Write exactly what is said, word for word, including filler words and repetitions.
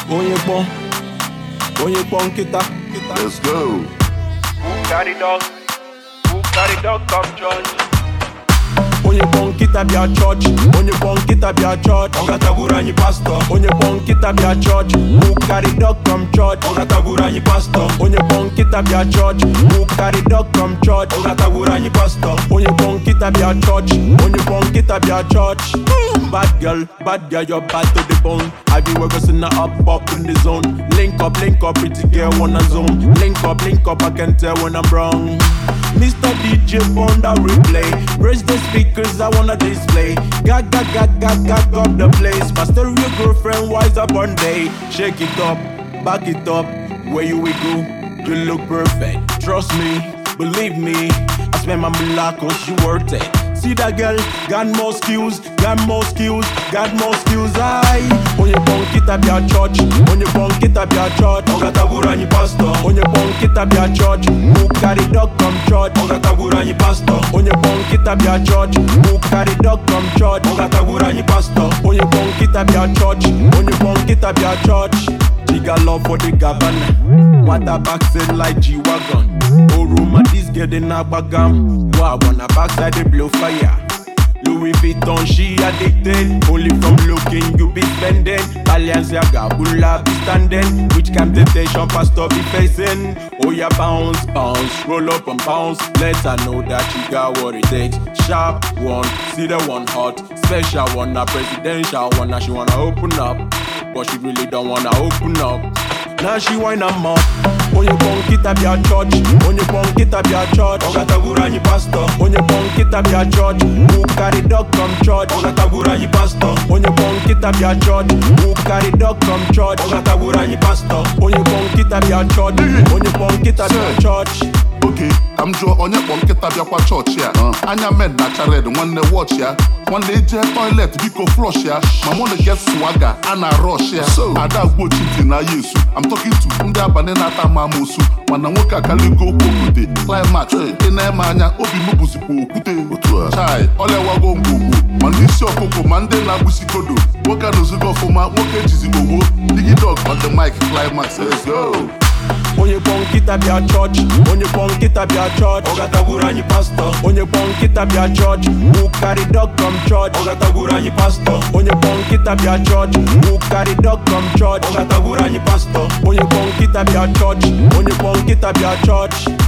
Onye bon, onye bon kita. Let's go. Who carry dog? Who carry dog come church? Onye bon kita bia church. Onye bon kita bia church. Ogatagura ni pastor. Onye bon kita bia church. Who carry dog come church? Ogatagura ni pastor. Onye bon kita bia church. Who carry dog come church? Ogatagura ni pastor. Onye bon kita bia church. Onye bon kita bia church. Bad girl, bad girl, you're bad to the bone. Have you ever seen her up, up in the zone? Link up, link up, pretty girl wanna zone. Link up, link up, I can tell when I'm wrong. Mister D J on the replay. Raise the speakers, I wanna display. Gag, gag, gag, gag, gag up the place. My stereo girlfriend wise up one day. Shake it up, back it up. Where you we go? You look perfect. Trust me, believe me. I spend my malacos, you worth it. See that girl, got more skills, got more skills, got more skills. Aye. Onye bon kita bia church. Onye bon kita bia church. Ogatagura ni pastor. Onye bon kita bia church. Who carry dog come church? Ogatagura ni pastor. Onye bon kita bia church. Who carry dog come church? Ogatagura ni pastor. Onye bon kita bia church. Onye bon kita bia church. She got love for the governor. What a backside like G-Wagon. Oh, Roma, this girl in a bagam. Wow, on a backside they blow fire. Louis Vuitton, she addicted. Only from looking, you be spending. Balenciaga, Bula be standing. Which kind of temptation pastor be facing? Oh yeah, bounce, bounce, roll up and bounce. Let her know that you got what it takes. Sharp one, see the one hot. Special one, not presidential one. Now she wanna open up, but she really don't wanna open up. Now she wind up. Onye bon kita bia church. Onye bon kita bia church. Ogatagura ni pastor. Onye bon kita bia church. Who carry dog come church? Ogatagura ni pastor. Onye bon kita bia church. Who carry dog come church? Ogatagura ni pastor. Onye bon kita bia church. Onye bon kita bia church. Okay, I'm Joe onye kpọ nkịta bịakwa chọọchị ya. Anya med na chared nwanne watch ya. Nwanne eje toilet biko flush ya. Ma mụ get swagger ana rush ya. Ada gbochi ntị na Yesu. I'm talking to ndị abalị na-ata amamosu. Mana nwoke akaligo okwute. Climax ị na-eme anya obi m bụzikwa okwute. Chai, olewago ngwugwu. Ma ndị isi ọkụkụ ma ndị na-agbụsikodo. Nwoke anọzigo ọfụma, nwoke jizi ogbo. Digi dog on the mic, Climax, let's go. Onye bon kita bia church. Onye bon kita bia church. Ogatagura ni pastor. Onye bon kita bia church. Who carry dog come church? Ogatagura ni pastor. Onye bon kita bia church. Who carry dog come church? Ogatagura ni pastor. Onye bon kita bia church. Onye bon kita bia church.